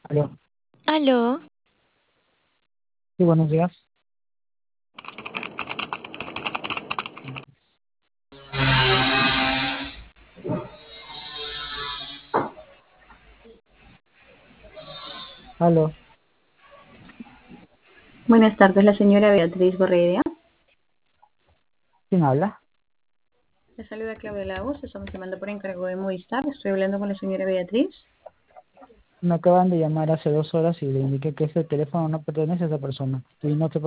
Aló. Aló, Sí, buenos días. Aló. Buenas tardes, la señora Beatriz Borredia. ¿Quién habla? Le saluda Claudia Lagos, estamos llamando por encargo de Movistar. Estoy hablando con la señora Beatriz. Me acaban de llamar hace 2 horas y le indiqué que ese teléfono no pertenece a esa persona. Y no sé